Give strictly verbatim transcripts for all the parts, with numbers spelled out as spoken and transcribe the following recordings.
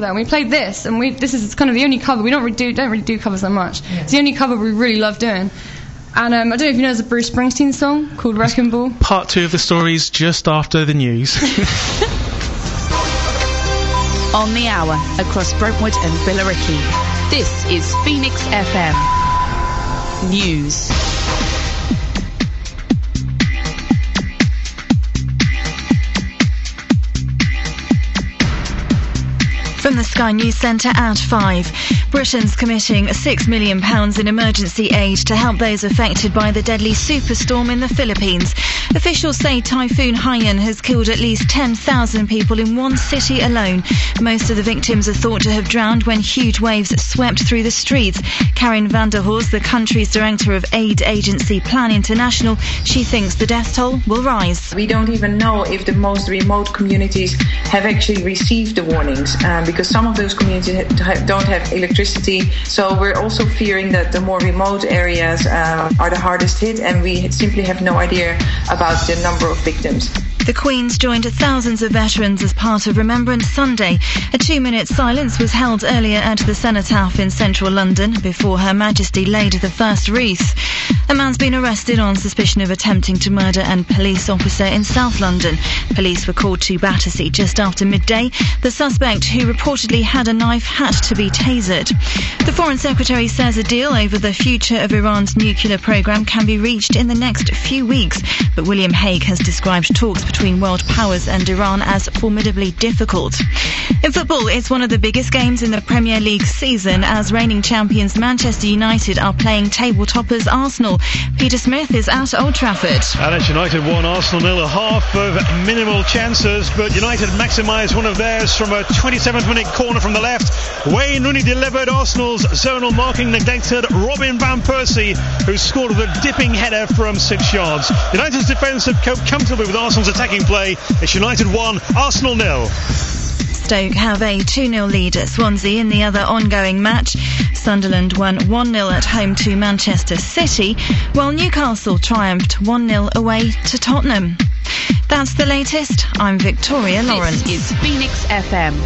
though, and we played this, and we this is kind of the only cover. We don't really do don't really do covers that much. Yeah. It's the only cover we really love doing. And um, I don't know if you know, there's a Bruce Springsteen song called Wrecking Ball. Part two of the stories just after the news. On the hour, across Brentwood and Billericay, this is Phoenix F M News. From the Sky News Centre at five. Britain's committing six million pounds in emergency aid to help those affected by the deadly superstorm in the Philippines. Officials say Typhoon Haiyan has killed at least ten thousand people in one city alone. Most of the victims are thought to have drowned when huge waves swept through the streets. Karin van der Horst, the country's director of aid agency Plan International, she thinks the death toll will rise. We don't even know if the most remote communities have actually received the warnings, um, because some of those communities ha- don't have electricity. So we're also fearing that the more remote areas uh, are the hardest hit, and we simply have no idea about the number of victims. The Queen's joined thousands of veterans as part of Remembrance Sunday. A two-minute silence was held earlier at the Cenotaph in central London before Her Majesty laid the first wreath. A man's been arrested on suspicion of attempting to murder a police officer in South London. Police were called to Battersea just after midday. The suspect, who reportedly had a knife, had to be tasered. The Foreign Secretary says a deal over the future of Iran's nuclear programme can be reached in the next few weeks, but William Hague has described talks between world powers and Iran as formidably difficult. In football, it's one of the biggest games in the Premier League season as reigning champions Manchester United are playing table toppers Arsenal. Peter Smith is at Old Trafford. Alex United won, Arsenal nil, a half of minimal chances, but United maximised one of theirs from a twenty-seventh minute corner from the left. Wayne Rooney delivered. Arsenal's zonal marking neglected Robin van Persie, who scored with a dipping header from six yards. United's defence have coped comfortably with Arsenal's attacking play. It's United one, Arsenal nil. Stoke have a two nil lead at Swansea in the other ongoing match. Sunderland won one nil at home to Manchester City, while Newcastle triumphed one nil away to Tottenham. That's the latest. I'm Victoria Lawrence. This is Phoenix F M.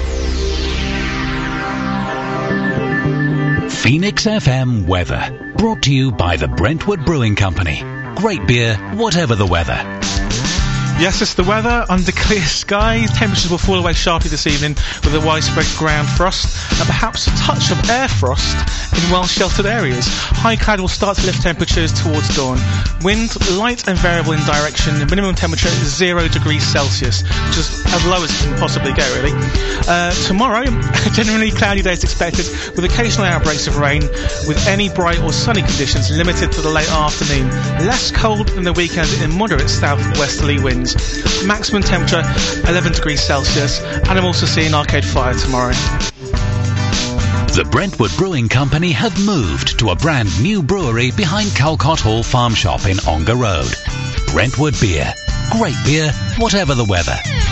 Phoenix F M weather. Brought to you by the Brentwood Brewing Company. Great beer, whatever the weather. Yes, it's the weather. Under clear skies, temperatures will fall away sharply this evening with a widespread ground frost and perhaps a touch of air frost in well-sheltered areas. High cloud will start to lift temperatures towards dawn. Wind light and variable in direction. The minimum temperature is zero degrees Celsius, which is as low as it can possibly go, really. Uh, tomorrow, generally cloudy days expected with occasional outbreaks of rain, with any bright or sunny conditions limited to the late afternoon. Less cold than the weekend in moderate southwesterly winds. Maximum temperature eleven degrees Celsius, and I'm also seeing Arcade Fire tomorrow. The Brentwood Brewing Company have moved to a brand new brewery behind Calcott Hall Farm Shop in Ongar Road. Brentwood Beer. Great beer, whatever the weather.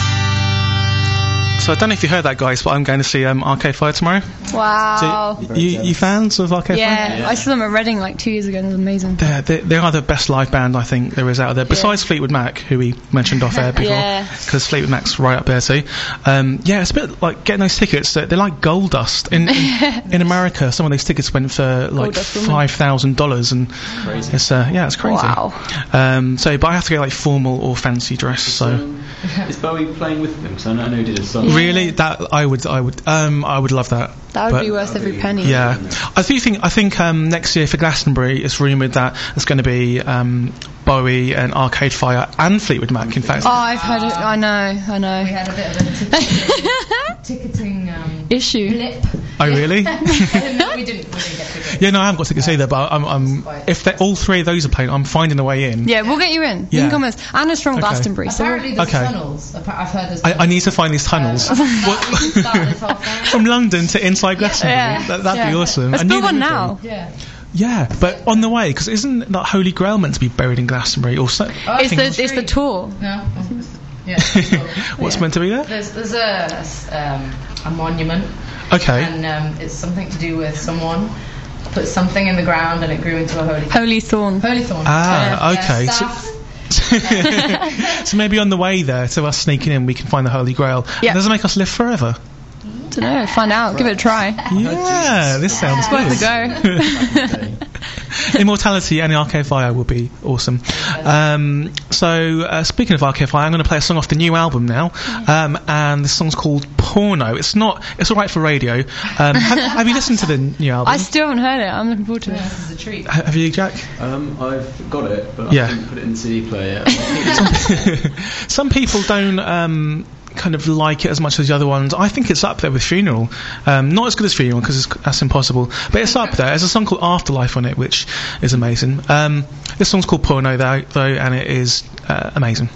So I don't know if you heard that, guys, but I'm going to see um, Arcade Fire tomorrow. Wow. So, you, you fans of Arcade yeah, Fire? Yeah, I saw them at Reading like two years ago and it was amazing. They're, they're, they are the best live band I think there is out there, besides yeah. Fleetwood Mac, who we mentioned off air before, because yeah. Fleetwood Mac's right up there too. Um, yeah, it's a bit like getting those tickets. They're, they're like gold dust. In, in, in America, some of those tickets went for like five thousand dollars, and crazy. It's uh, yeah, it's crazy. Wow. Um, so, but I have to get like formal or fancy dress. So, um, is Bowie playing with them? Because I know he did a song. Really, that I would, I would, um, I would love that. That would but, be worth every penny. Yeah, I do think I think um, next year for Glastonbury, it's rumoured that it's going to be um, Bowie and Arcade Fire and Fleetwood Mac. In fact, oh, I've heard it. I know, I know. We had a bit of a ticketing, ticketing um, issue. Blip. Oh, really? no, we didn't. We didn't get tickets. Yeah, no, I haven't got tickets either. But I'm, I'm if all three of those are playing, I'm finding a way in. Yeah, we'll get you in. Yeah. You can come with us. Anna's from okay. Glastonbury. So apparently there's okay. tunnels. I've heard there's tunnels. I, I need to find these tunnels. Um, what? From London to inside Glastonbury. Yeah. That, that'd yeah. be awesome. Let's build one now. Yeah. Yeah, but on the way, because isn't that Holy Grail meant to be buried in Glastonbury? Or so, oh, it's, the, it's the tour. No. Yeah. What's yeah. meant to be there? There's, there's a um, a monument. Okay. And um, it's something to do with someone put something in the ground and it grew into a holy holy thorn. Holy thorn. Ah, uh, okay. Uh, so, so maybe on the way there, to us sneaking in, we can find the Holy Grail. Yeah. Does it make us live forever? don't know, find out, give it a try. Yeah, this sounds It's worth good. a go. Immortality and the Arcade Fire will be awesome. Um, so, uh, speaking of Arcade Fire, I'm going to play a song off the new album now, um, and the song's called Porno. It's not, it's alright for radio. Um, have, have you listened to the new album? I still haven't heard it. I'm looking forward to it. This is a treat. Ha- have you, Jack? Um, I've got it, but Yeah. I didn't put it in C D player yet. Some people don't um, kind of like it as much as the other ones. I think it's up there with Funeral. Um, not as good as Funeral because that's impossible, but it's up there. There's a song called Afterlife on it, which is amazing. Um, this song's called Porno, though, though and it is uh, amazing.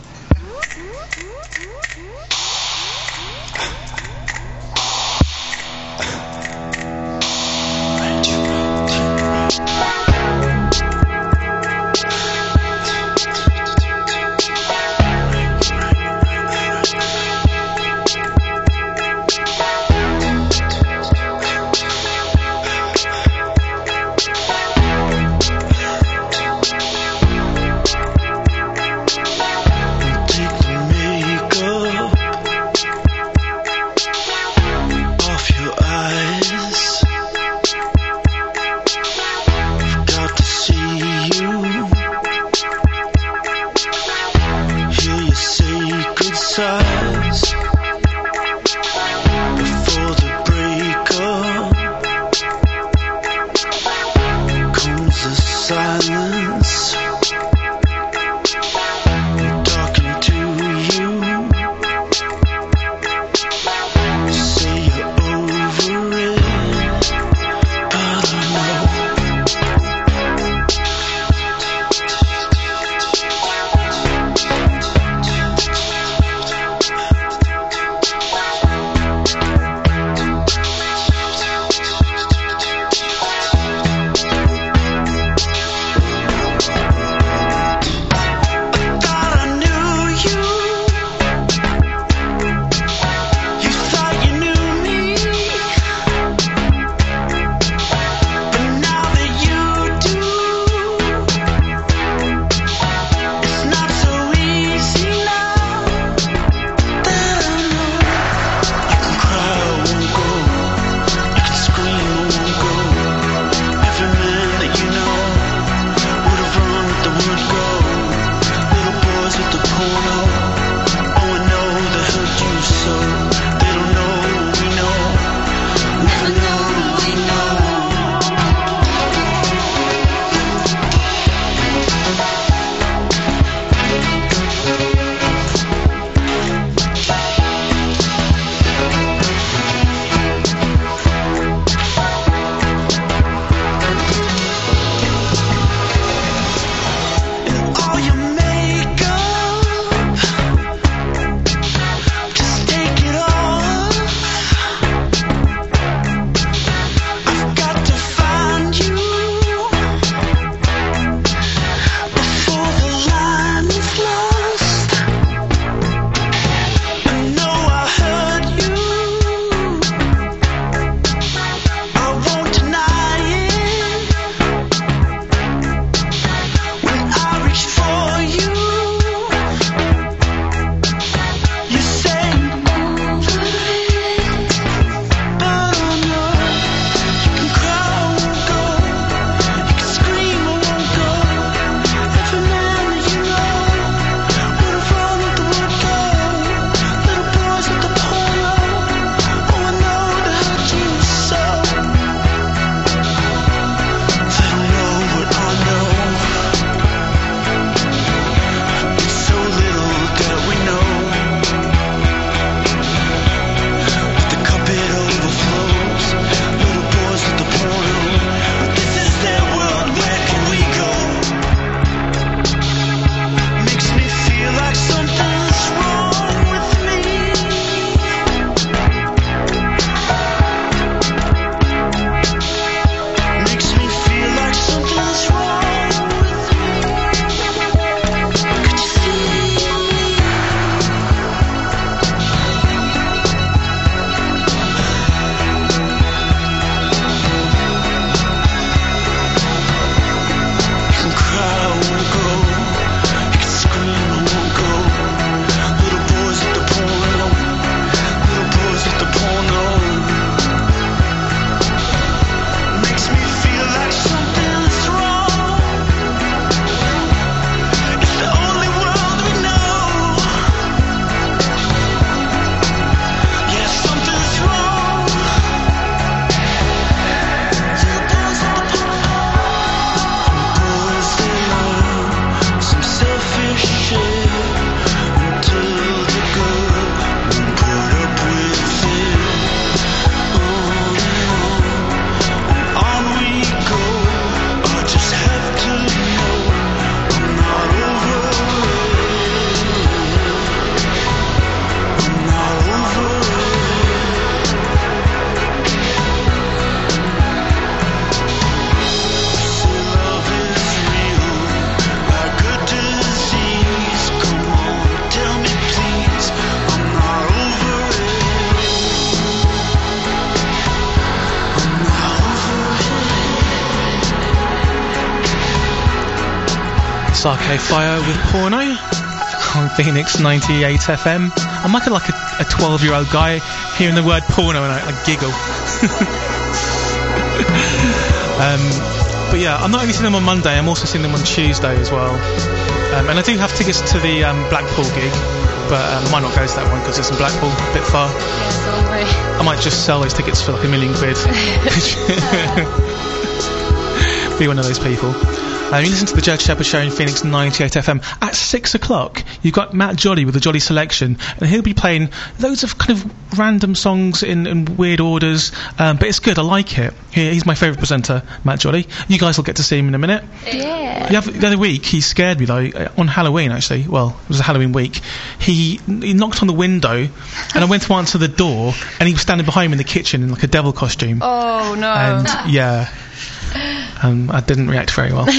That's Arcade Fire with Porno on Phoenix ninety-eight F M. I'm like a, like a twelve year old guy hearing the word porno and I, I giggle. um, but yeah, I'm not only seeing them on Monday, I'm also seeing them on Tuesday as well. Um, and I do have tickets to the um, Blackpool gig, but um, I might not go to that one because it's in Blackpool, a bit far. Yeah, so am I. I might just sell those tickets for like a million quid. Be one of those people. Um, you listen to the Jed Shepherd Show in Phoenix ninety-eight F M. At six o'clock, you've got Matt Jolly with the Jolly Selection, and he'll be playing loads of kind of random songs in, in weird orders, um, but it's good, I like it. He, he's my favourite presenter, Matt Jolly. You guys will get to see him in a minute. Yeah. The other, the other week, he scared me though, uh, on Halloween actually, well, it was a Halloween week. He, he knocked on the window, and I went to answer the door, and he was standing behind me in the kitchen in like a devil costume. Oh no. And yeah. Um, I didn't react very well.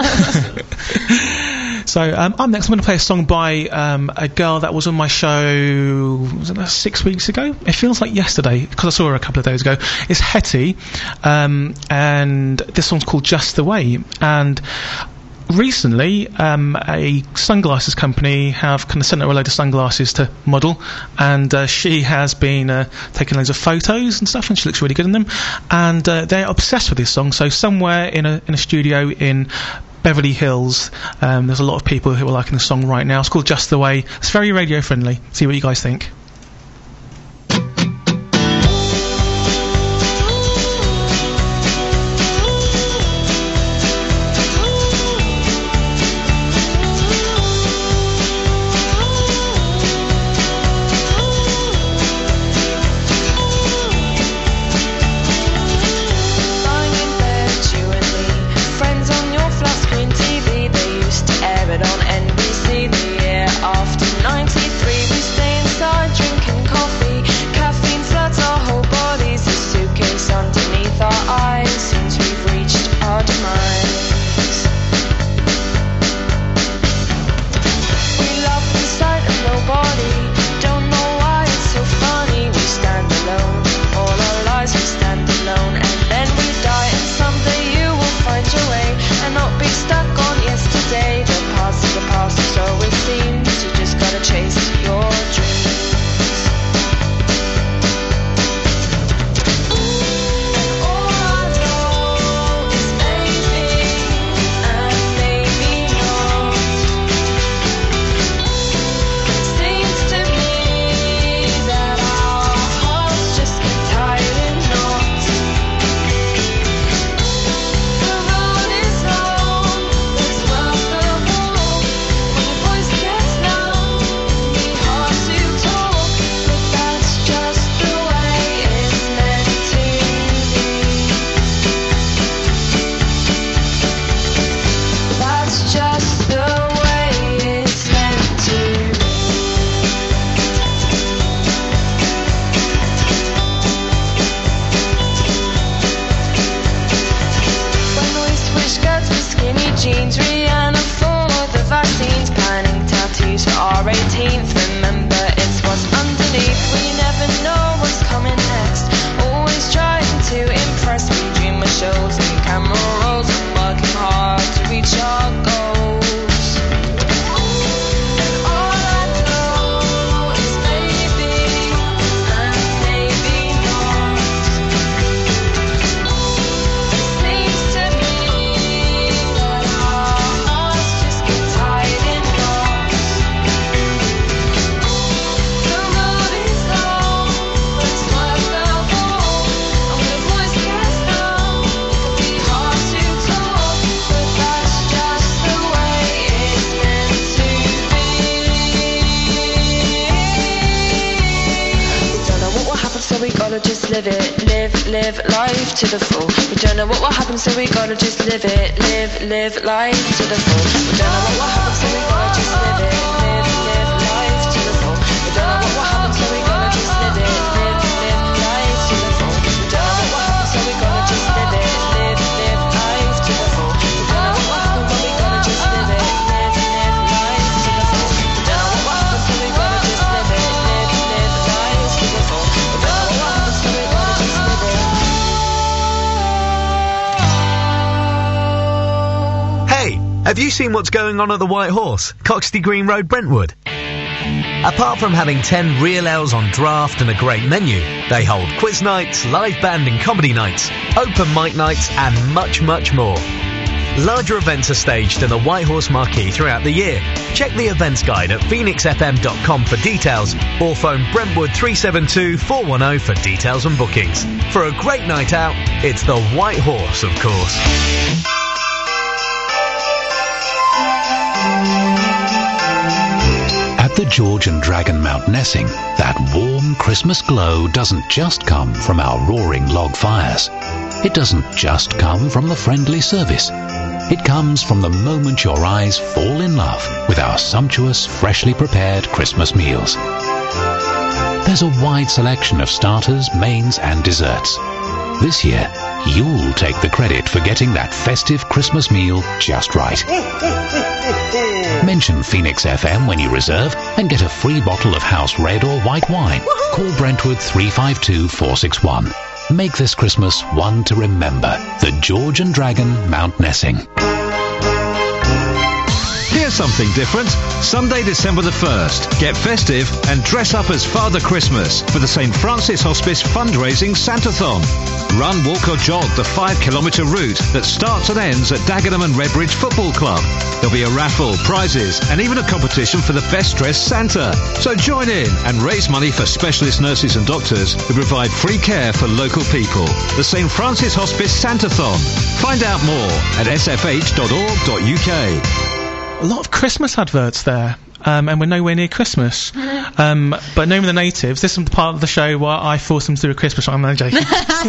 So um, up next I'm going to play a song by um, a girl that was on my show, was it six weeks ago? It feels like yesterday because I saw her a couple of days ago. It's Hetty, um, and this song's called Just the Way. And recently um, a sunglasses company have kind of sent her a load of sunglasses to model, and uh, she has been uh, taking loads of photos and stuff, and she looks really good in them, and uh, they're obsessed with this song. So somewhere in a in a studio in Beverly Hills, um, there's a lot of people who are liking the song right now. It's called Just the Way. It's very radio friendly. See what you guys think. live it, live, live life to the full. We don't know what will happen, so we gotta just live it, live, live life to the full. We don't know what will happen, so we gotta just live it, live, live life to the full. We don't know what will happen, so we gotta just live it, live, live life to the full. We don't know what will happen, so we gotta just live it, live, live life to the full. We don't know what will happen, but we gotta just live it, live, live life to the full. We don't know what will happen, so we gotta just live it, live, live life to the full. We don't know what will happen, so we gotta just live it. Hey, Have you seen what's going on at the White Horse, Coxty Green Road, Brentwood? Apart from having ten real ales on draft and a great menu, they hold quiz nights, live band and comedy nights, open mic nights and much, much more. Larger events are staged in the White Horse Marquee throughout the year. Check the events guide at phoenix f m dot com for details or phone Brentwood three seven two, four one zero for details and bookings. For a great night out, it's the White Horse, of course. At the George and Dragon Mount Nessing, that warm Christmas glow doesn't just come from our roaring log fires. It doesn't just come from the friendly service. It comes from the moment your eyes fall in love with our sumptuous, freshly prepared Christmas meals. There's a wide selection of starters, mains and desserts. This year, you'll take the credit for getting that festive Christmas meal just right. Mention Phoenix F M when you reserve and get a free bottle of house red or white wine. Call Brentwood three five two, four six one. Make this Christmas one to remember. The George and Dragon Mount Nessing. Here's something different. Sunday, December the first. Get festive and dress up as Father Christmas for the Saint Francis Hospice fundraising Santathon. Run, walk or jog the five kilometre route that starts and ends at Dagenham and Redbridge Football Club. There'll be a raffle, prizes and even a competition for the best dressed Santa. So join in and raise money for specialist nurses and doctors who provide free care for local people. The Saint Francis Hospice Santathon. Find out more at s f h dot org dot u k. A lot of Christmas adverts there, um, and we're nowhere near Christmas. Um, but Knowing the Natives, this is the part of the show where I force them to do a Christmas song. I'm joking.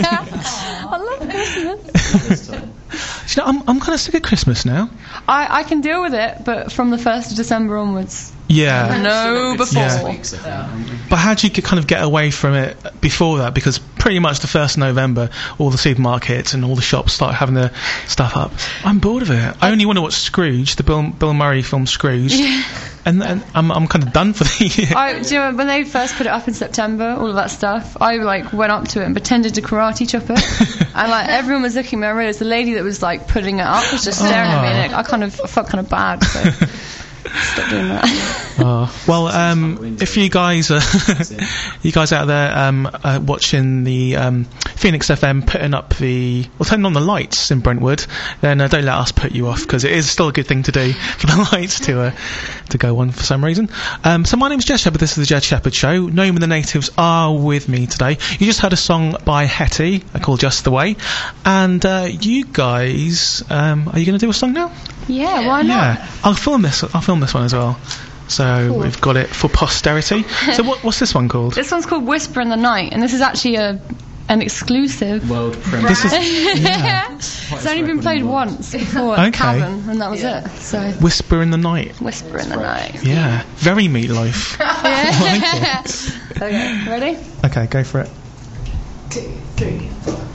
I love Christmas. You know, I'm I'm kind of sick of Christmas now. I, I can deal with it, but from the first of December onwards. Yeah. No, before. Yeah. But how do you get, kind of get away from it before that? Because pretty much the first of November, all the supermarkets and all the shops start having their stuff up. I'm bored of it. I only want to watch Scrooge, the Bill, Bill Murray film Scrooge. Yeah. And then I'm I'm kind of done for the year. I, do you know, when they first put it up in September, all of that stuff, I like went up to it and pretended to karate chop it, and like everyone was looking at me. I realised the lady that was like putting it up was just staring oh. at me, and it, I kind of I felt kind of bad. So. Stop doing that. Oh, well, um, if you guys, uh, you guys out there um, uh, watching the um, Phoenix F M putting up the, well, turning on the lights in Brentwood, then uh, don't let us put you off, because it is still a good thing to do for the lights to uh, to go on for some reason. Um, so my name's Jed Shepherd. This is the Jed Shepherd Show. Knowing the Natives are with me today. You just heard a song by Hetty called Just the Way, and uh, you guys, um, are you going to do a song now? Yeah, why not? Yeah, I'll film this. I'll film this one as well. So cool. We've got it for posterity. So what, what's this one called? This one's called Whisper in the Night, and this is actually a an exclusive world premiere. This is, yeah. It's only been played once before okay. at Cavern, and that was yeah. it. So Whisper in the Night. Whisper in the Night. Yeah, very Meatloaf. Yeah. Okay, ready? Okay, go for it. Two, three.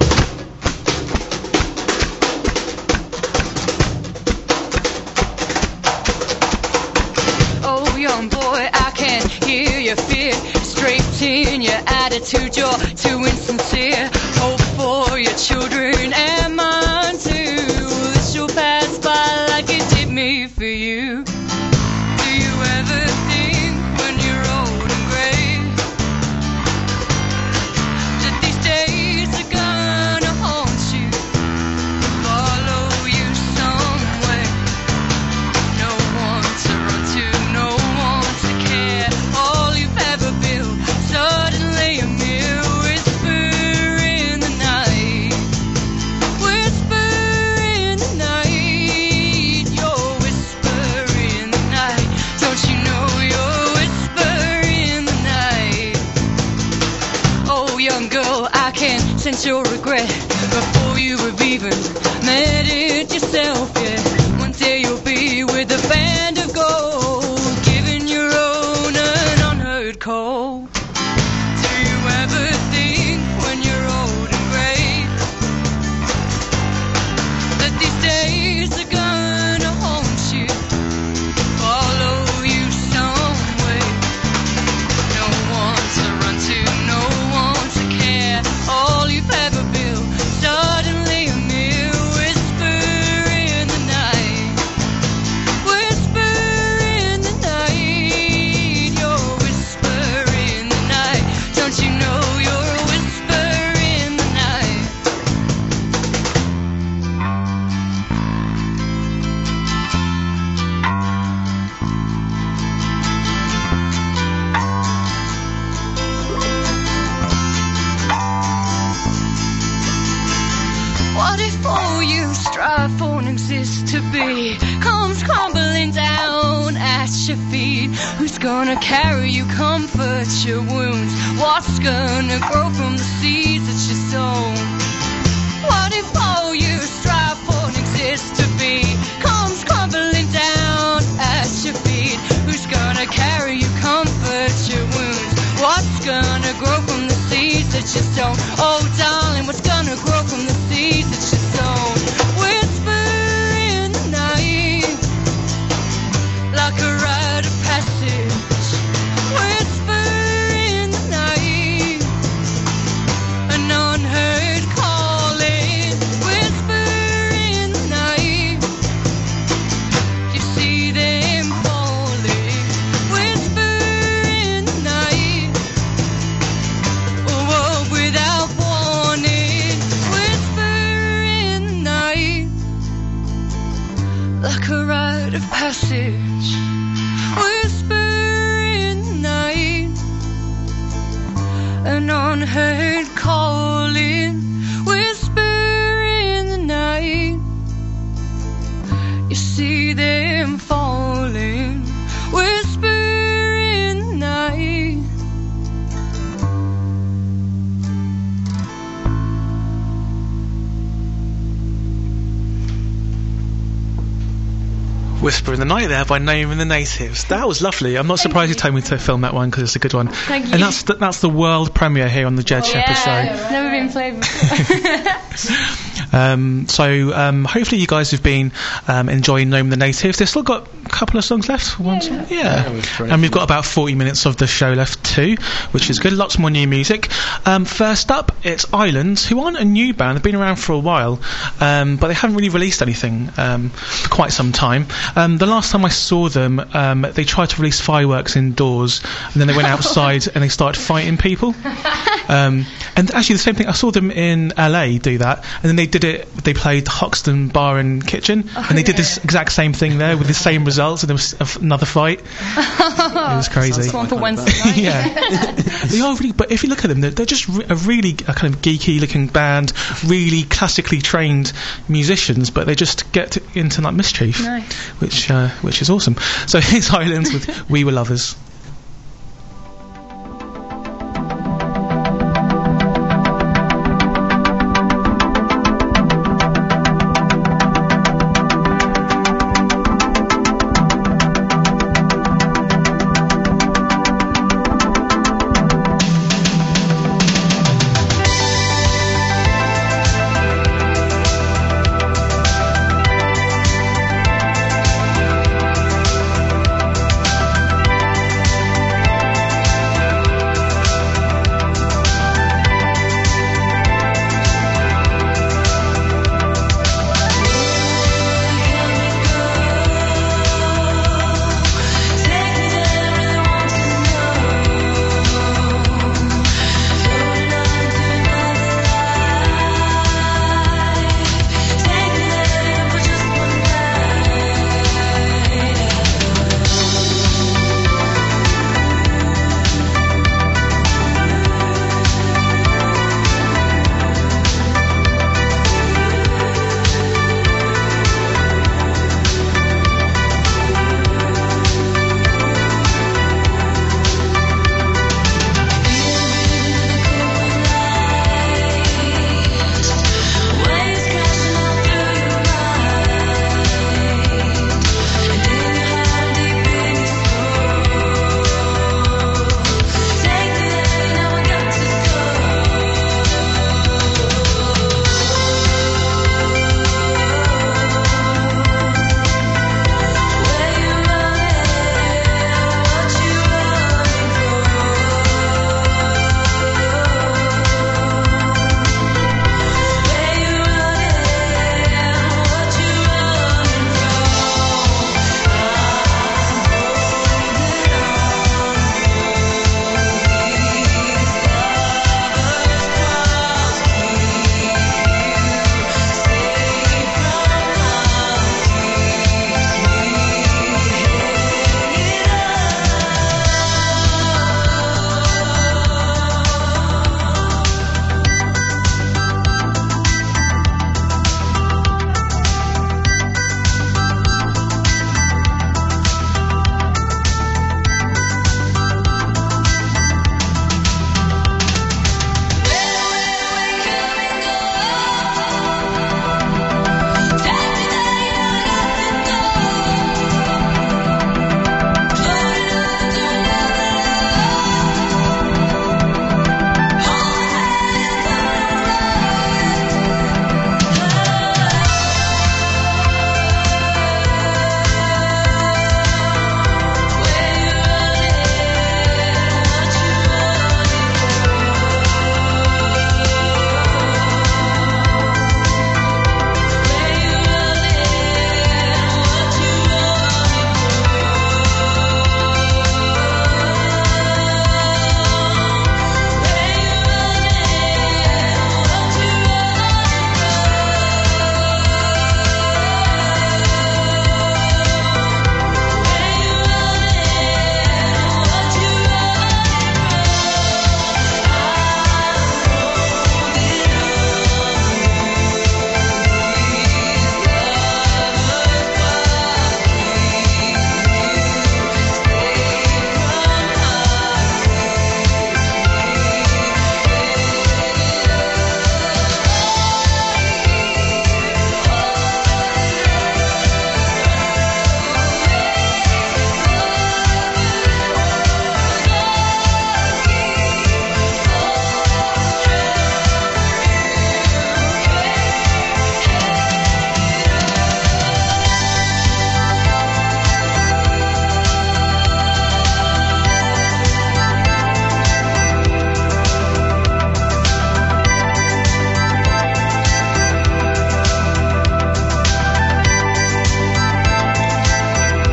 Young boy, I can hear your fear, straight in your attitude, you're too insincere. Hope for your children and mine too. This will pass by like it did me for you. Do you ever think when you're old and grey that these days are gonna haunt you, follow you somewhere? No one to run to, no all you've ever built, suddenly a mere whisper in the night. Whisper in the night. Your whisper in the night. Don't you know your whisper in the night? Oh, young girl, I can sense your regret before you have even met it yourself. Yeah, one day you'll be with a band of gold, cold. Do you ever think when you're old and grey that these days are gonna haunt you, follow you somewhere? No one to run to, no one to care. All you've ever built, suddenly a mere whisper in the What if all you strive for and exist to be comes crumbling down at your feet? Who's gonna carry you, comfort your wounds? What's gonna grow from the seeds that you sow? What if all you strive for and exist to be comes crumbling down at your feet? Who's gonna carry you, comfort your wounds? What's gonna grow from the seeds that you sow? Oh darling, what's gonna grow from the seeds that you sow? Whisper in the night, like a rite of passage. Whisper in the night, an unheard calling. Whisper in the night, you see them falling. Whisper in the night, a world without warning. Whisper in the night, like a rite of passage. Whisper in the night, an unheard calling. Whisper in the night, you see them falling. Whisper in the night. Whisper in the Night there by Name and the Natives. That was lovely. I'm not surprised you. you told me to film that one because it's a good one. Thank you. And that's the, that's the world premiere here on the Jed Shepherd Show. Yeah, never been played before. Um, so um, hopefully you guys have been um, enjoying Nome the Natives. They've still got a couple of songs left. One, yeah, yeah. Yeah, we've tried. And we've got about forty minutes of the show left too, which is good. Lots more new music. Um, first up, it's Islands, who aren't a new band. They've been around for a while, um, but they haven't really released anything um, for quite some time. Um, the last time I saw them, um, they tried to release fireworks indoors, and then they went outside and they started fighting people. Um, and actually the same thing, I saw them in L A do that, and then they did it, they played Hoxton Bar and Kitchen, Oh, and they did yeah. this exact same thing there with the same results, and there was a- another fight. It was crazy. That's one for Wednesday night. Yeah. They are really, but if you look at them, they're, they're just re- a really a kind of geeky looking band, really classically trained musicians, but they just get to, into like mischief, Nice. which uh, which is awesome. So here's Islands with We Were Lovers. Whisper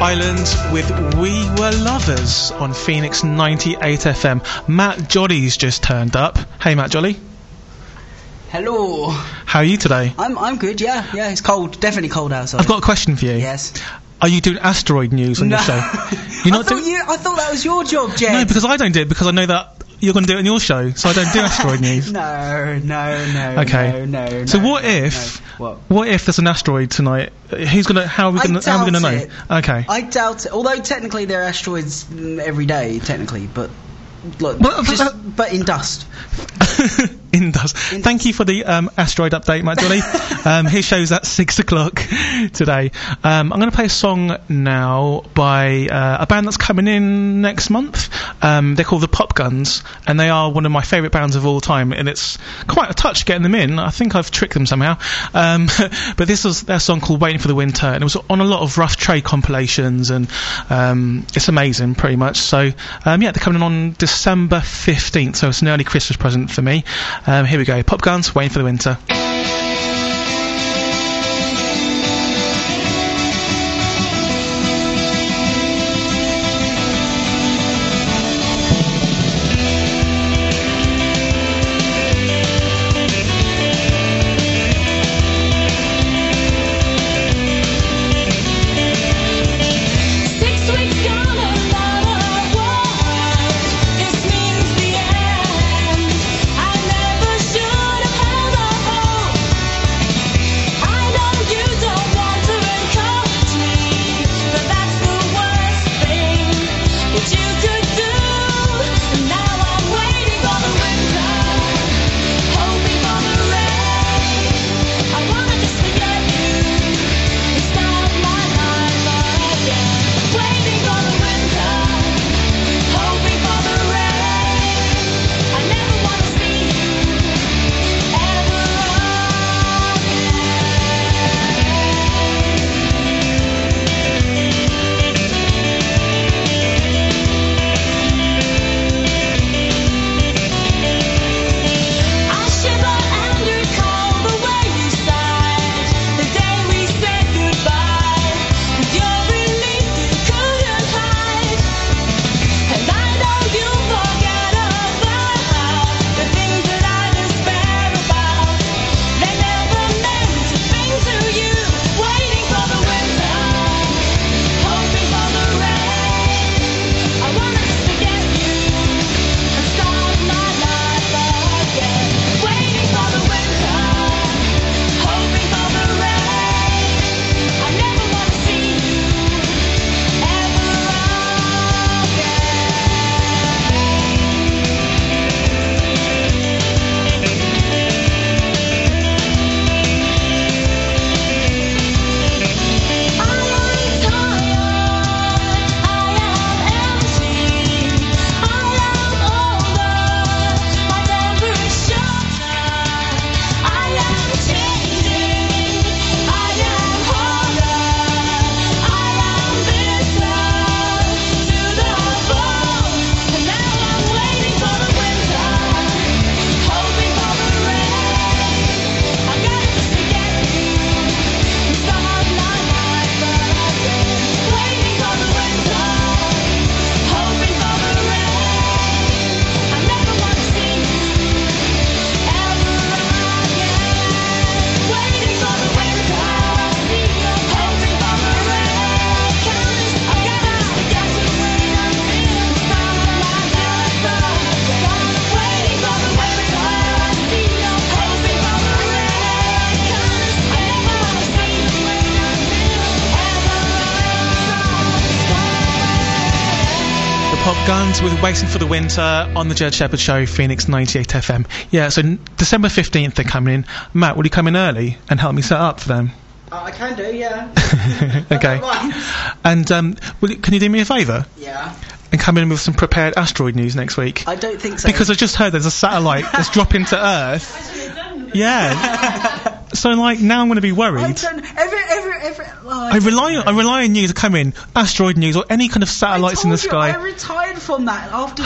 Island with We Were Lovers on Phoenix ninety-eight F M. Matt Jolly's just turned up. Hey, Matt Jolly. Hello. How are you today? I'm I'm good. Yeah, yeah. It's cold. Definitely cold outside. I've got a question for you. Yes. Are you doing asteroid news on no. your show? You're not I thought doing. You, I thought that was your job, Jed. No, because I don't do it because I know that you're going to do it on your show, so I don't do asteroid news. No, no, no. Okay. No, no. So no, what no, if? No. What? What if there's an asteroid tonight? Who's gonna? How are we gonna? How are we gonna know? It. Okay. I doubt it. Although technically there are asteroids mm, every day, technically, but. Look, but, just, uh, but in dust. in dust. In Thank you for the um, asteroid update, Matt Jolly. um, his show's at six o'clock today. Um, I'm going to play a song now by uh, a band that's coming in next month. Um, they're called the Pop Guns, and they are one of my favourite bands of all time. And it's quite a touch getting them in. I think I've tricked them somehow. Um, but this was their song called "Waiting for the Winter," and it was on a lot of Rough Trade compilations, and um, it's amazing, pretty much. So um, yeah, they're coming in on December fifteenth, so it's an early Christmas present for me. Um, here we go, Pop Guns, Waiting for the Winter. Guns with Waiting for the Winter on the Jed Shepherd Show, Phoenix ninety-eight F M. Yeah, so n- December fifteenth they're coming in. Matt, will you come in early and help me set up for them? Uh, I can do, yeah. Okay. And um, will you, can you do me a favour? Yeah. And come in with some prepared asteroid news next week? I don't think so. Because I just heard there's a satellite that's dropping to Earth. Yeah. So like now I'm going to be worried. I don't, every, every, every, oh, I, I rely on I rely on you to come in, asteroid news or any kind of satellites in the sky. I retired from that after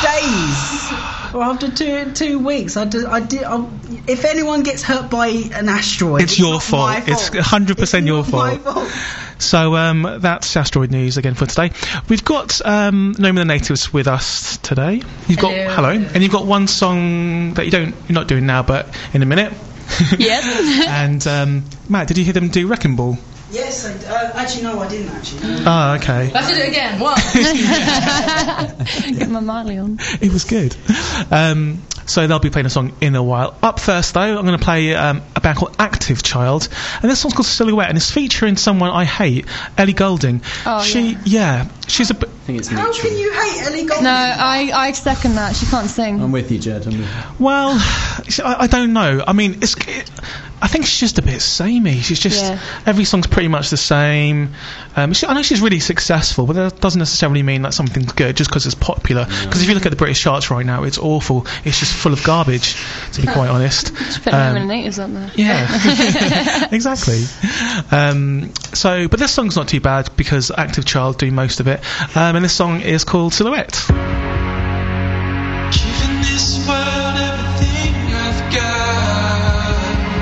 two days, or after two two weeks. I did. I did. I, if anyone gets hurt by an asteroid, it's, it's your not fault. my fault. It's one hundred percent your it's fault. not my fault. So um, that's Asteroid News again for today. We've got um, Nome of the Natives with us today. You've got Hello. hello, and you've got one song that you don't you're not doing now, but in a minute. Yes. And um, Matt, did you hear them do Wrecking Ball? Yes, I, uh, actually no, I didn't actually. Oh, okay. Let's do it again. What? Get my Marley on. It was good. Um, so they'll be playing a song in a while. Up first, though, I'm going to play um, a band called Active Child, and this song's called Silhouette, and it's featuring someone I hate, Ellie Goulding. Oh, she, yeah. yeah, she's a. B- I think it's How mutual. can you hate Ellie Goulding? No, I, I second that. She can't sing. I'm with you, Jed. I'm with you. Well, I, I don't know. I mean, it's. It, I think she's just a bit samey. She's just Yeah. every song's pretty much the same. Um, she, I know she's really successful, but that doesn't necessarily mean that something's good just because it's popular. Because if you look at the British charts right now, it's awful. It's just full of garbage, to be quite honest. Just put Nome of the Natives up there. Yeah, exactly. Um, so, but this song's not too bad because Active Child do most of it, um, and this song is called Silhouette. Giving this world everything I've got,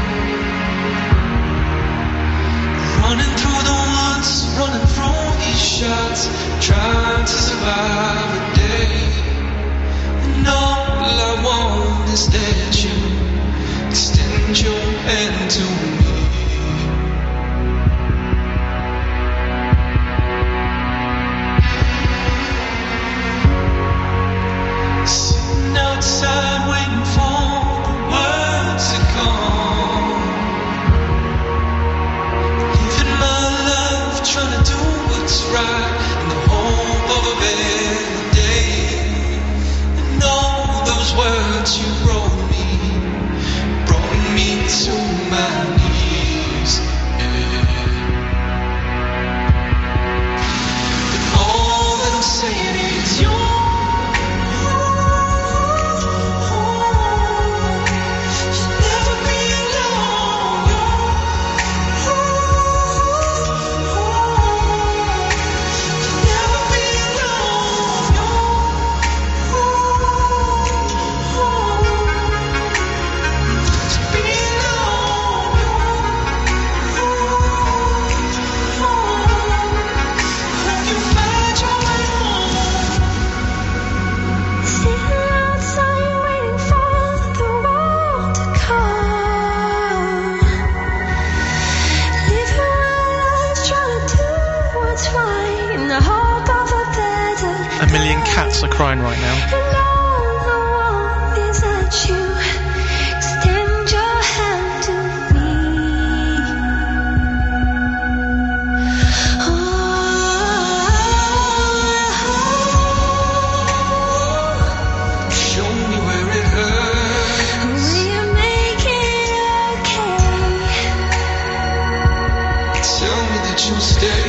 running through the woods, running from these shots, trying to survive a day. And all I want is that you extend your hand to me. Sitting outside waiting for the words to come, living my life trying to do what's right in the hope of a better day. And all those words you wrote me brought me to my knees, yeah. But all that I'm saying is you're A million cats are crying right now. show me where it hurts. Tell me that you'll stay.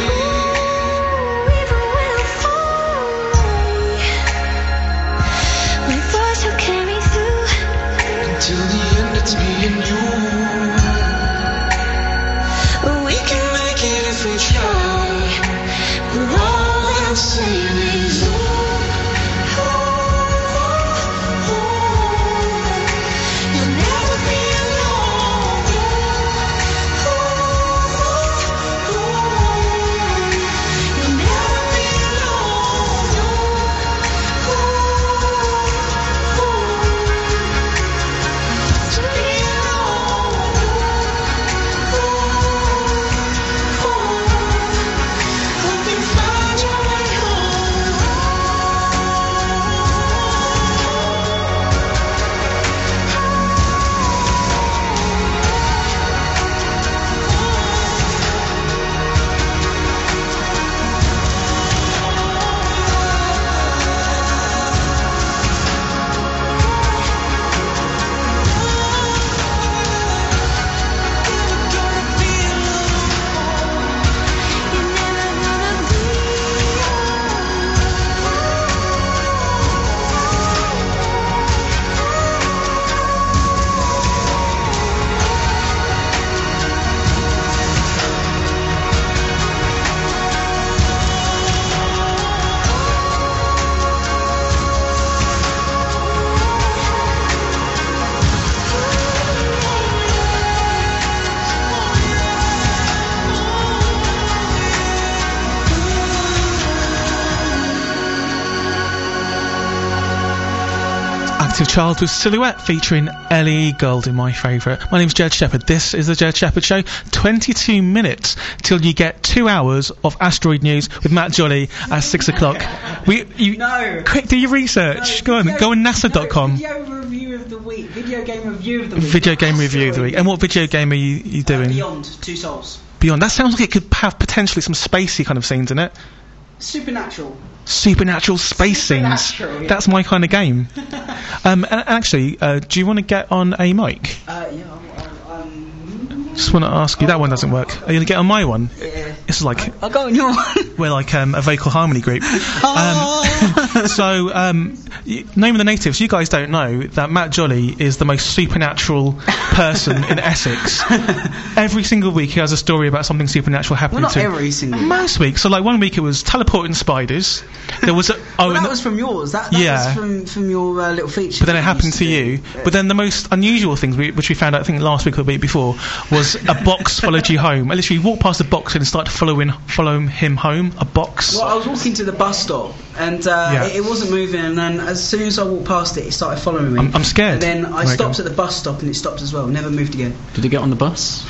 Active Child with Silhouette featuring Ellie Goulding, my favourite. My name's Jed Shepherd. This is the Jed Shepherd Show. twenty-two minutes till you get two hours of asteroid news with Matt Jolly at six o'clock. We, you, no. Quick, do your research. No, go on, video, go on NASA dot com. No, video review of the week. Video game review of the week. Video game review of the week. And what video game are you, you doing? Uh, Beyond Two Souls. Beyond. That sounds like it could have potentially some spacey kind of scenes in it. Supernatural. Supernatural space Supernatural, scenes. yeah. That's my kind of game. um, and actually, uh, do you want to get on a mic? Uh, yeah. I'm, I'm, Just want to ask you. That one doesn't work. Are you going to get on my one? Yeah. It's like I'll go on your one. we're like um, a vocal harmony group. Oh. Um, so, um, y- name of the natives. You guys don't know that Matt Jolly is the most supernatural person in Essex. Every single week he has a story about something supernatural happening Well, not to him. every single week. Most weeks. So, like one week it was teleporting spiders. There was a oh, Well, and that was from yours. That, that Yeah. was from, from your uh, little feature. but then it that happened used to do. you. But then the most unusual things, we, which we found out I think last week or the week before, was a box followed you home. I literally walked past the box and started following following him home. A box. Well, I was walking to the bus stop and uh, Yeah. it, it wasn't moving, and then as soon as I walked past it, it started following me. I'm, I'm scared. And then I There you stopped go. at the bus stop and it stopped as well. Never moved again. Did he get on the bus?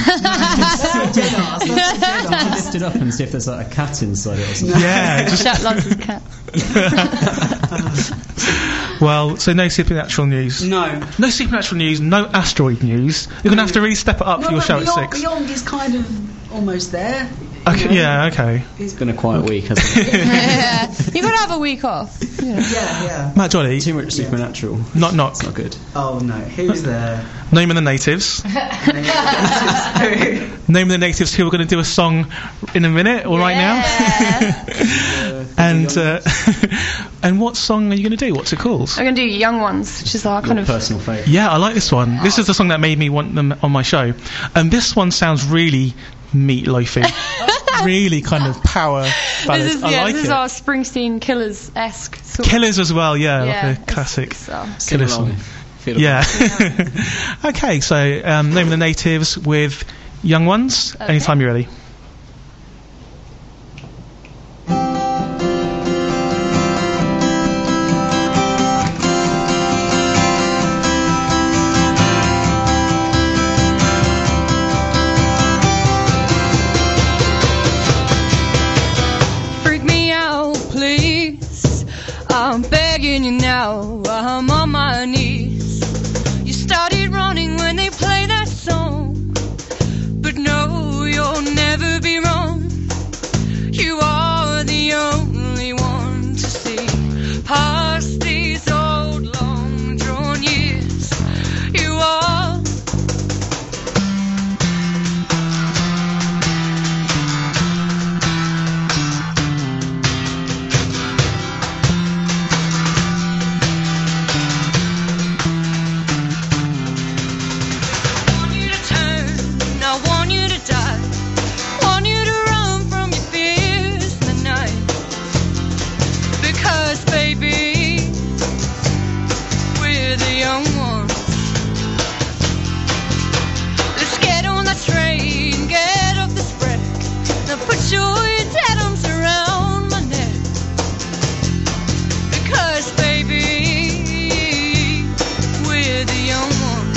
I Lift it up and see if there's like a cat inside it or something. Yeah. Just Shout lots of cat. well, so no supernatural news. No. No supernatural news. No asteroid news. You're gonna have to really step it up No, for your but show beyond, at six. Beyond is kind of almost there. Okay. Yeah. Okay. It's been a quiet week, hasn't it? Yeah. You gotta have a week off. You know. Yeah, yeah. Matt Jolly. Too much supernatural. Knock knock. It's not good. Oh no, who's there? Name of the natives. Name of the natives who are going to do a song in a minute or right now. and uh, and what song are you going to do? What's it called? I'm gonna do Young Ones, which is our kind of personal favourite. Yeah, I like this one. This is the song that made me want them on my show. And this one sounds really meatloafy. Really kind of power ballad. This is, I yeah, like this it. is our Springsteen-Killers-esque sort of. Killers as well, yeah, Yeah, like a classic so. Killer song. Yeah. Okay, so um, name of the natives with Young Ones. Okay. Anytime you're ready. Freak me out, please. I'm begging you now. I'm on my knees. You started running when they play that song. But no, you'll never be wrong. You are the only one to see past these old long drawn years. You are. Want you to turn, I want you to die. Want you to run from your fears in the night. Because, baby, we're the young ones. Let's get on the train, get off the spread. Now put your dead arms around my neck. Because, baby, we're the young ones.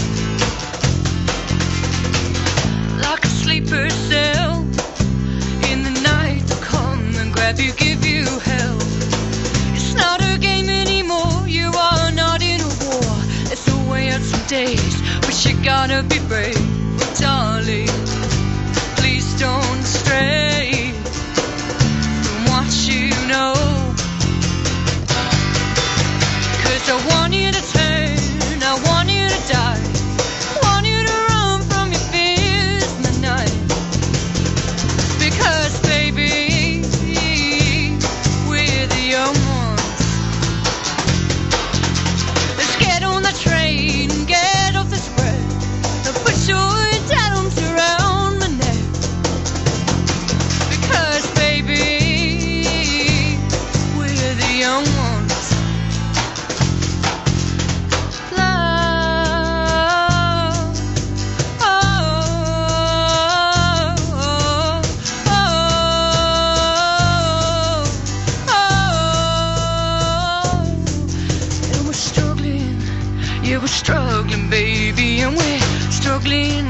Like a sleeper cell in the night, they'll come and grab you, give you hell. It's not a game anymore, you are not in a war. It's a way out some days, but you gotta be brave. Oh, darling, please don't stray from what you know. Cause I want you to turn, I want you to die. Want you to run from your fears in the night. Because, baby, we're the young ones. Let's get on the train, get off the spread. Now put your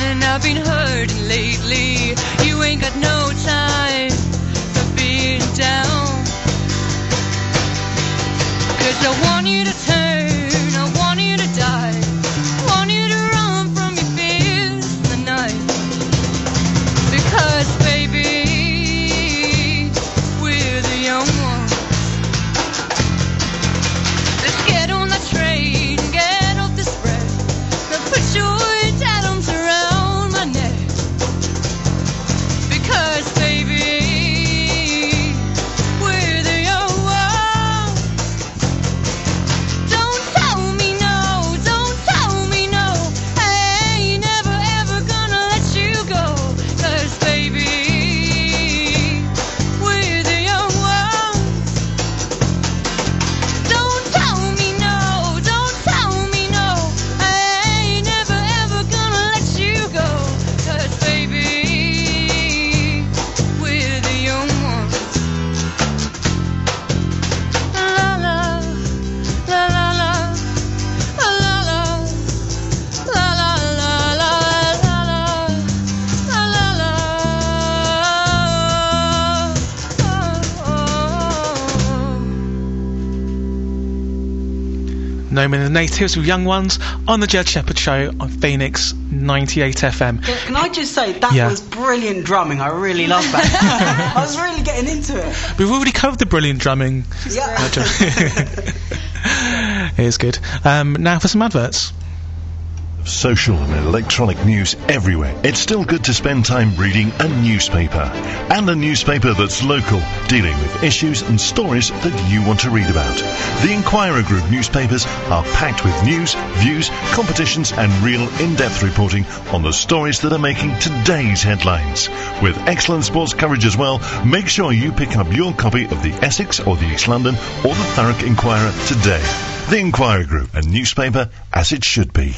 and I've been hurting lately. You ain't got no time for being down. Cause I want you to turn, I want you to die, I want you to run from your fears in the night. Because baby, we're the young ones. Let's get on the train, get off this wreck. Now put your tight arms around my neck. Because baby, we're the young ones. Don't tell me no, don't tell me no, I ain't never ever gonna let you go. Cause baby, we're the young ones. Don't tell me no, don't tell me no, I ain't never ever gonna let you go. Cause baby, we're the young ones. La la, la la la, la la la, la la la la la la la la. Knowing the Natives with Young Ones on the Jed Shepherd Show on Phoenix ninety-eight F M. Can, can I just say, that Yeah. was brilliant drumming. I really love that. I was really getting into it. We've already covered the brilliant drumming. Yeah. It is good. Um, now for some adverts. Social and electronic news everywhere. It's still good to spend time reading a newspaper. And a newspaper that's local, dealing with issues and stories that you want to read about. The Inquirer Group newspapers are packed with news, views, competitions and real in-depth reporting on the stories that are making today's headlines. With excellent sports coverage as well, make sure you pick up your copy of the Essex or the East London or the Thurrock Inquirer today. The Inquirer Group, a newspaper as it should be.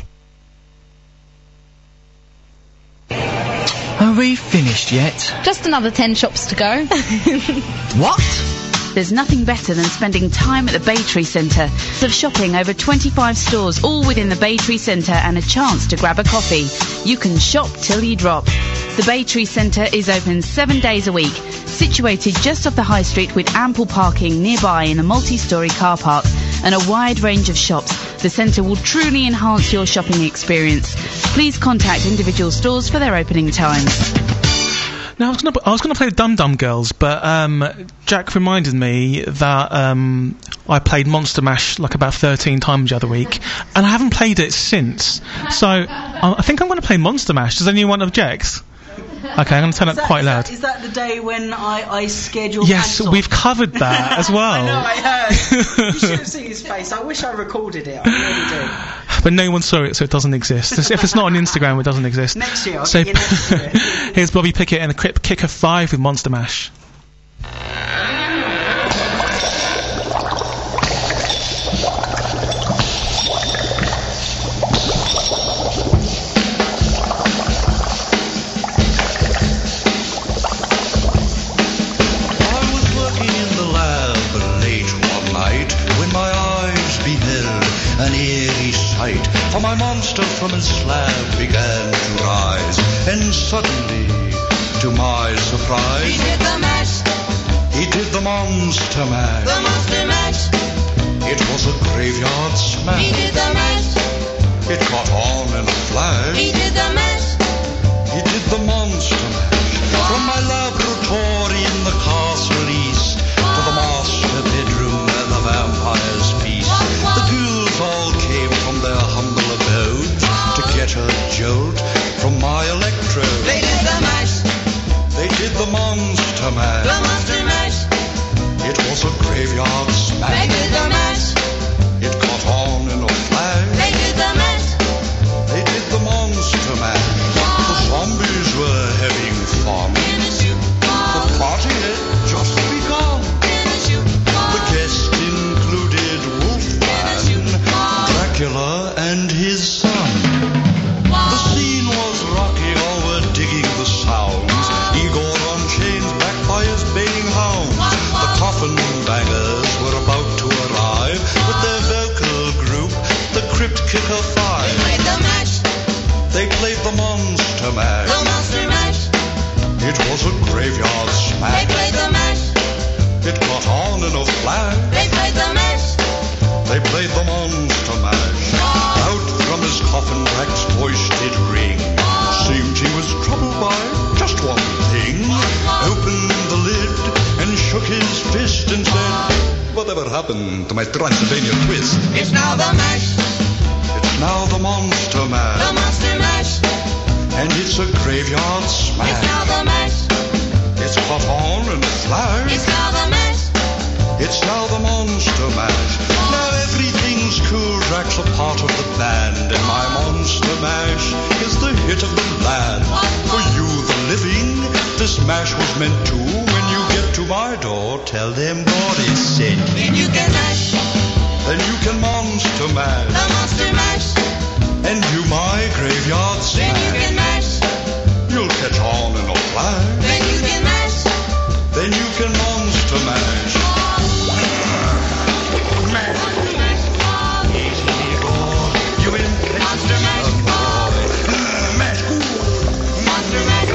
Are we finished yet? Just another ten shops to go. What? There's nothing better than spending time at the Bay Tree Centre. Of shopping over twenty-five stores, all within the Bay Tree Centre, and a chance to grab a coffee. You can shop till you drop. The Bay Tree Centre is open seven days a week, situated just off the high street with ample parking nearby in a multi-storey car park and a wide range of shops. The centre will truly enhance your shopping experience. Please contact individual stores for their opening times. Now, I was gonna, I was gonna play the Dum Dum Girls, but um, Jack reminded me that um, I played Monster Mash like about thirteen times the other week, and I haven't played it since. So I, I think I'm gonna play Monster Mash. Does anyone object? Okay, I'm gonna turn Is up that- quite is loud. that- Is that the day when I, I scheduled Yes, Anton? we've covered that as well. I know, I heard. You should have seen his face. I wish I recorded it. I really do. But no one saw it, so it doesn't exist. If it's not on Instagram, it doesn't exist. Next year, I'll so get you next to it. here's Bobby Pickett and a quick kick of five with Monster Mash. An eerie sight, for my monster from his slab began to rise, and suddenly, to my surprise, He did the mash, he did the monster mash. the monster mash. It was a graveyard smash. He did the mash, It caught on in a flash. he did the mash. He did the monster mash. From my laboratory in the castle east to the master bedroom where the vampires feast. The ghouls all came from their humble abodes to get a jolt from my electrode. They did the mash, They did the monster the mash. monster mash. It was a graveyard They smash. did the mash, It caught on in a flash. they did the mash. They did the monster mash. Monster Mash. The Monster Mash. It was a graveyard They smash. played the mash. It got on in a flash. They played the mash. They played the Monster Mash. Out from his coffin, Drac's voice did ring. Seemed he was troubled by just one thing. Opened the lid and shook his fist and said, "Whatever happened to my Transylvania twist?" It's now the mash. It's now the Monster The Mash. Monster Mash. And it's a graveyard It's now smash. the mash. It's caught on in a flash. It's now the mash. It's now the Monster Mash. Now everything's cool. Drac's a part of the band. And my Monster Mash is the hit of the land. For you, the living, this mash was meant to. When you get to my door, tell them God is sent. Then you can mash. Then you can Monster The Mash. Monster Mash. And you my graveyard Then you can smash. mash. You'll catch on in a flash. Then you can mash. Then you can Monster Mash. You Monster Mash. Mash. Monster Mash.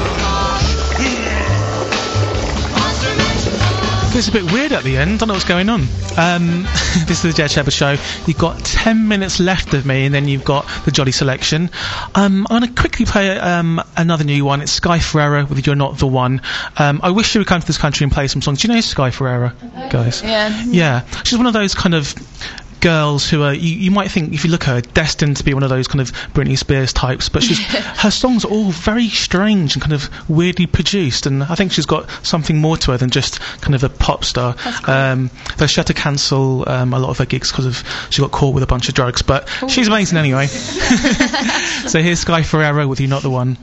Monster Mash. It's a bit weird at the end. Don't know what's going on. Um, this is the Jed Shepherd Show. You've got ten minutes left of me, and then you've got the Jolly Selection. Um, I'm going to quickly play um, another new one. It's Sky Ferreira with "You're Not the One." Um, I wish she would come to this country and play some songs. Do you know Sky Ferreira, guys? Yeah. Yeah. She's one of those kind of girls who are, you, you might think, if you look at her, destined to be one of those kind of Britney Spears types, but she's her songs are all very strange and kind of weirdly produced, and I think she's got something more to her than just kind of a pop star. Um, though she had to cancel um, a lot of her gigs because of she got caught with a bunch of drugs, but Ooh. she's amazing anyway. So here's Sky Ferreira with "You're Not the One."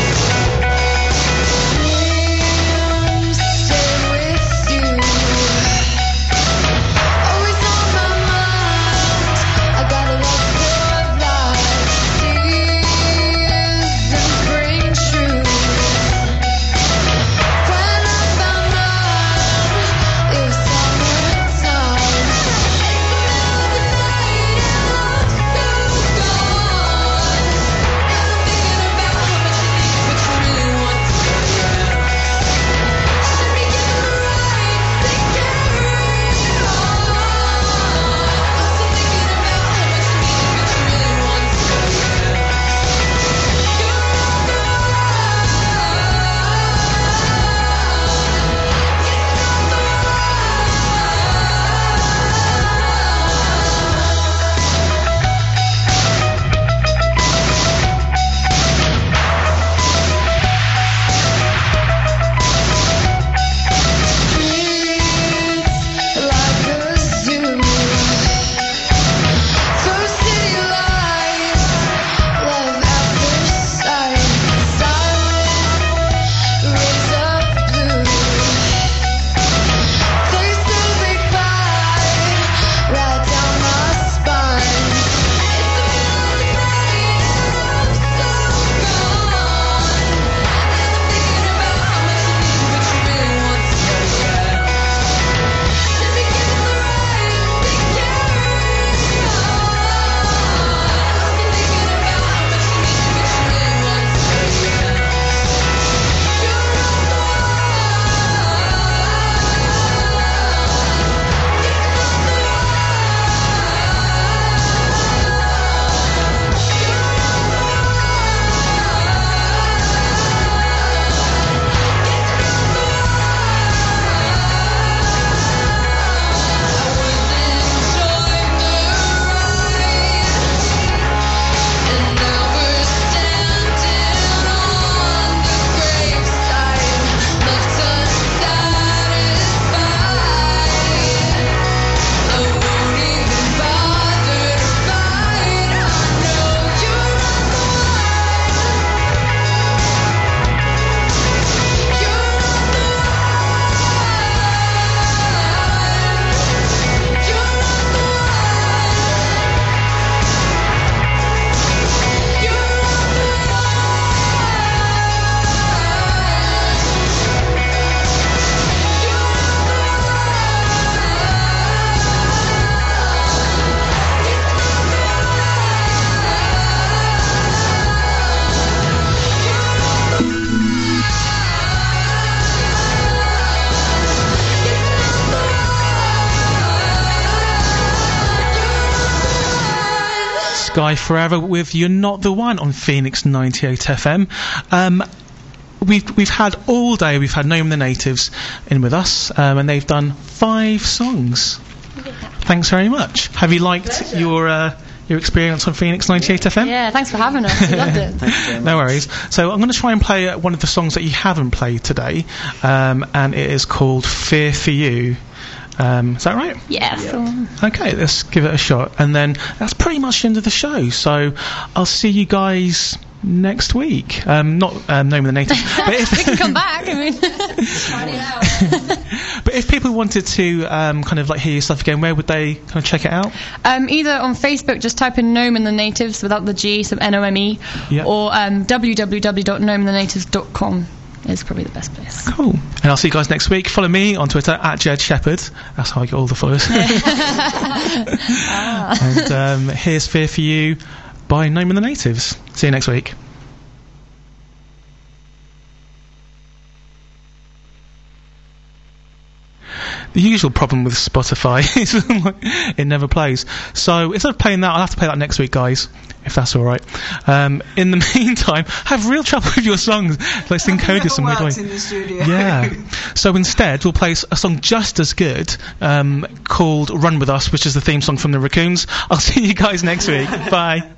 Stay with you. Guy Forever with You're Not the One on Phoenix ninety-eight F M. Um, we've we've had all day. We've had Nome the Natives in with us, um, and they've done five songs. Yeah. Thanks very much. Have you liked Pleasure. your uh, your experience on Phoenix ninety-eight F M? Yeah, thanks for having us. We loved it. No worries. So I'm going to try and play uh, one of the songs that you haven't played today, um, and it is called Fear for You. Um, is that right? Yeah. yeah. Okay, let's give it a shot. And then that's pretty much the end of the show. So I'll see you guys next week. Um, not um, Nome the Natives. But if we can come back. I mean, but if people wanted to um, kind of like hear your stuff again, where would they kind of check it out? Um, either on Facebook, just type in Nome and the Natives without the G, so N O M E, yeah. or um, w w w dot nome and the natives dot com. Is probably the best place. Cool. And I'll see you guys next week. Follow me on Twitter at Jed Shepherd. That's how I get all the followers. ah. And um, here's Fear for You by Nome and the Natives. See you next week. The usual problem with Spotify is it never plays. So instead of playing that, I'll have to play that next week, guys, if that's all right. Um, in the meantime, I have real trouble with your songs. Let's encode this some weird way. In the studio. Yeah. So instead, we'll play a song just as good um, called "Run With Us," which is the theme song from the Raccoons. I'll see you guys next week. Bye.